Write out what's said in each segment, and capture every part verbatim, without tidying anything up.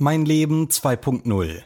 Mein Leben zwei Punkt null.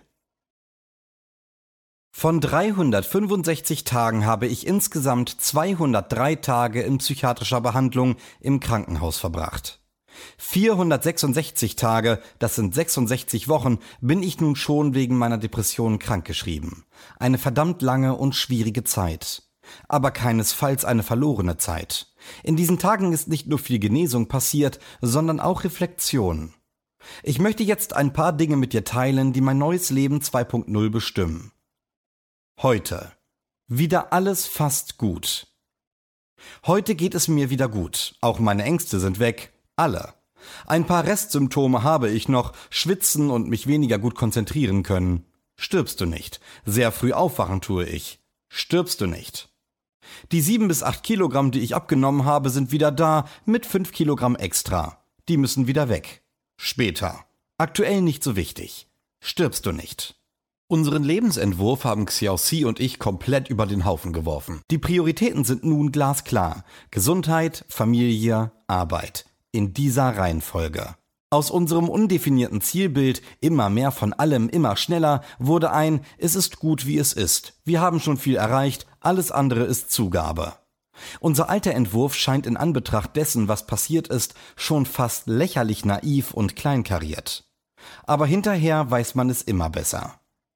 Von dreihundertfünfundsechzig Tagen habe ich insgesamt zweihundertdrei Tage in psychiatrischer Behandlung im Krankenhaus verbracht. vierhundertsechsundsechzig Tage, das sind sechsundsechzig Wochen, bin ich nun schon wegen meiner Depression krankgeschrieben. Eine verdammt lange und schwierige Zeit. Aber keinesfalls eine verlorene Zeit. In diesen Tagen ist nicht nur viel Genesung passiert, sondern auch Reflexion. Ich möchte jetzt ein paar Dinge mit dir teilen, die mein neues Leben zwei Punkt null bestimmen. Heute. Wieder alles fast gut. Heute geht es mir wieder gut. Auch meine Ängste sind weg. Alle. Ein paar Restsymptome habe ich noch, schwitzen und mich weniger gut konzentrieren können. Stirbst du nicht. Sehr früh aufwachen tue ich. Stirbst du nicht. Die sieben bis acht Kilogramm, die ich abgenommen habe, sind wieder da, mit fünf Kilogramm extra. Die müssen wieder weg. Später. Aktuell nicht so wichtig. Stirbst du nicht. Unseren Lebensentwurf haben Xiaoxi und ich komplett über den Haufen geworfen. Die Prioritäten sind nun glasklar. Gesundheit, Familie, Arbeit. In dieser Reihenfolge. Aus unserem undefinierten Zielbild, immer mehr von allem, immer schneller, wurde ein, es ist gut wie es ist. Wir haben schon viel erreicht, alles andere ist Zugabe. Unser alter Entwurf scheint in Anbetracht dessen, was passiert ist, schon fast lächerlich naiv und kleinkariert. Aber hinterher weiß man es immer besser.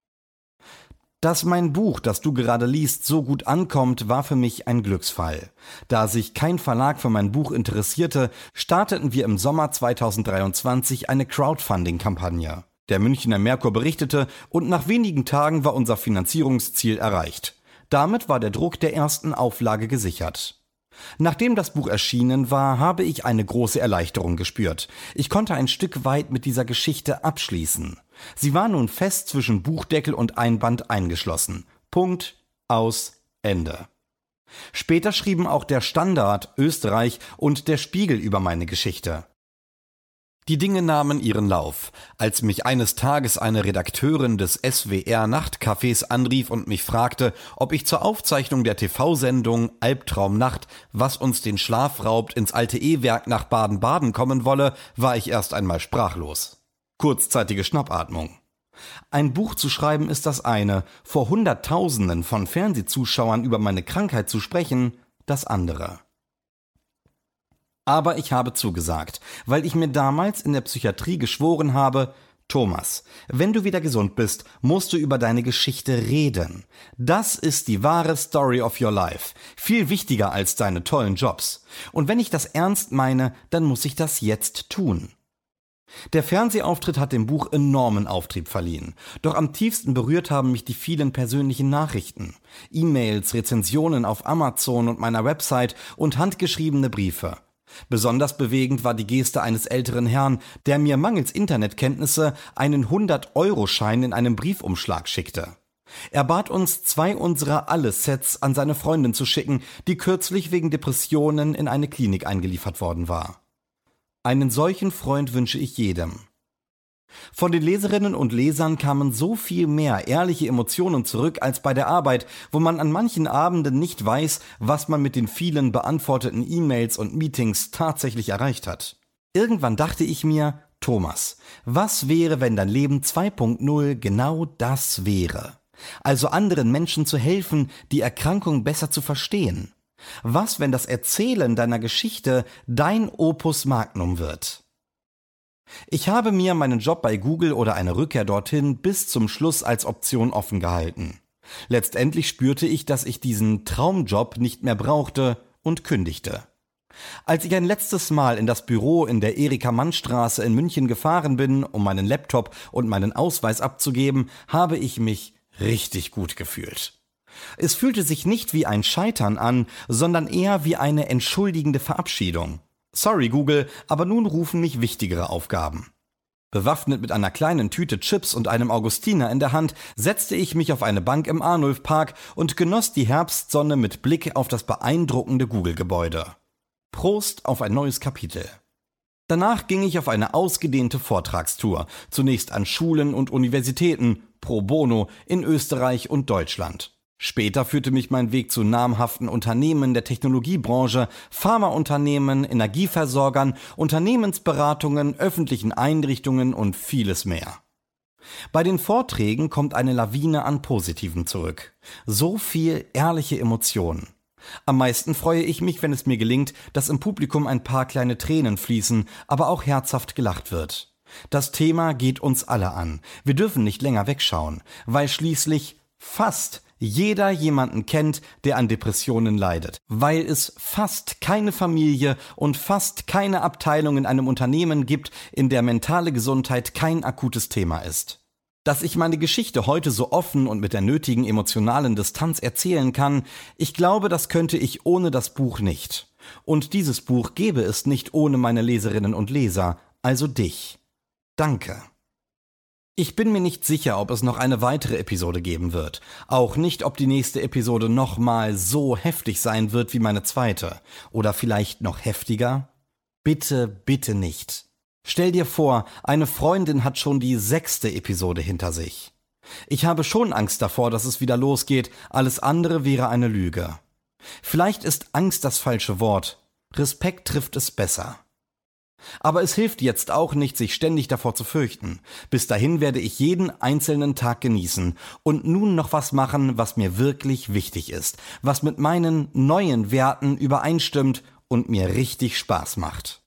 Dass mein Buch, das du gerade liest, so gut ankommt, war für mich ein Glücksfall. Da sich kein Verlag für mein Buch interessierte, starteten wir im Sommer zweitausenddreiundzwanzig eine Crowdfunding-Kampagne. Der Münchner Merkur berichtete und nach wenigen Tagen war unser Finanzierungsziel erreicht. Damit war der Druck der ersten Auflage gesichert. Nachdem das Buch erschienen war, habe ich eine große Erleichterung gespürt. Ich konnte ein Stück weit mit dieser Geschichte abschließen. Sie war nun fest zwischen Buchdeckel und Einband eingeschlossen. Punkt, aus, Ende. Später schrieben auch der Standard, Österreich und der Spiegel über meine Geschichte. Die Dinge nahmen ihren Lauf. Als mich eines Tages eine Redakteurin des S W R-Nachtcafés anrief und mich fragte, ob ich zur Aufzeichnung der T V-Sendung Albtraumnacht, was uns den Schlaf raubt, ins alte E-Werk nach Baden-Baden kommen wolle, war ich erst einmal sprachlos. Kurzzeitige Schnappatmung. Ein Buch zu schreiben ist das eine, vor Hunderttausenden von Fernsehzuschauern über meine Krankheit zu sprechen, das andere. Aber ich habe zugesagt, weil ich mir damals in der Psychiatrie geschworen habe, Thomas, wenn du wieder gesund bist, musst du über deine Geschichte reden. Das ist die wahre Story of your life. Viel wichtiger als deine tollen Jobs. Und wenn ich das ernst meine, dann muss ich das jetzt tun. Der Fernsehauftritt hat dem Buch enormen Auftrieb verliehen. Doch am tiefsten berührt haben mich die vielen persönlichen Nachrichten. E-Mails, Rezensionen auf Amazon und meiner Website und handgeschriebene Briefe. Besonders bewegend war die Geste eines älteren Herrn, der mir mangels Internetkenntnisse einen hundert-Euro-Schein in einem Briefumschlag schickte. Er bat uns, zwei unserer Alles-Sets an seine Freundin zu schicken, die kürzlich wegen Depressionen in eine Klinik eingeliefert worden war. Einen solchen Freund wünsche ich jedem. Von den Leserinnen und Lesern kamen so viel mehr ehrliche Emotionen zurück als bei der Arbeit, wo man an manchen Abenden nicht weiß, was man mit den vielen beantworteten E-Mails und Meetings tatsächlich erreicht hat. Irgendwann dachte ich mir, Thomas, was wäre, wenn dein Leben zwei Punkt null genau das wäre? Also anderen Menschen zu helfen, die Erkrankung besser zu verstehen. Was, wenn das Erzählen deiner Geschichte dein Opus Magnum wird? Ich habe mir meinen Job bei Google oder eine Rückkehr dorthin bis zum Schluss als Option offen gehalten. Letztendlich spürte ich, dass ich diesen Traumjob nicht mehr brauchte und kündigte. Als ich ein letztes Mal in das Büro in der Erika-Mann-Straße in München gefahren bin, um meinen Laptop und meinen Ausweis abzugeben, habe ich mich richtig gut gefühlt. Es fühlte sich nicht wie ein Scheitern an, sondern eher wie eine entschuldigende Verabschiedung. Sorry Google, aber nun rufen mich wichtigere Aufgaben. Bewaffnet mit einer kleinen Tüte Chips und einem Augustiner in der Hand, setzte ich mich auf eine Bank im Arnulf-Park und genoss die Herbstsonne mit Blick auf das beeindruckende Google-Gebäude. Prost auf ein neues Kapitel. Danach ging ich auf eine ausgedehnte Vortragstour, zunächst an Schulen und Universitäten, pro bono, in Österreich und Deutschland. Später führte mich mein Weg zu namhaften Unternehmen der Technologiebranche, Pharmaunternehmen, Energieversorgern, Unternehmensberatungen, öffentlichen Einrichtungen und vieles mehr. Bei den Vorträgen kommt eine Lawine an Positivem zurück. So viel ehrliche Emotionen. Am meisten freue ich mich, wenn es mir gelingt, dass im Publikum ein paar kleine Tränen fließen, aber auch herzhaft gelacht wird. Das Thema geht uns alle an. Wir dürfen nicht länger wegschauen, weil schließlich fast jeder jemanden kennt, der an Depressionen leidet, weil es fast keine Familie und fast keine Abteilung in einem Unternehmen gibt, in der mentale Gesundheit kein akutes Thema ist. Dass ich meine Geschichte heute so offen und mit der nötigen emotionalen Distanz erzählen kann, ich glaube, das könnte ich ohne das Buch nicht. Und dieses Buch gäbe es nicht ohne meine Leserinnen und Leser, also dich. Danke. Ich bin mir nicht sicher, ob es noch eine weitere Episode geben wird. Auch nicht, ob die nächste Episode nochmal so heftig sein wird wie meine zweite. Oder vielleicht noch heftiger? Bitte, bitte nicht. Stell dir vor, eine Freundin hat schon die sechste Episode hinter sich. Ich habe schon Angst davor, dass es wieder losgeht. Alles andere wäre eine Lüge. Vielleicht ist Angst das falsche Wort. Respekt trifft es besser. Aber es hilft jetzt auch nicht, sich ständig davor zu fürchten. Bis dahin werde ich jeden einzelnen Tag genießen und nun noch was machen, was mir wirklich wichtig ist, was mit meinen neuen Werten übereinstimmt und mir richtig Spaß macht.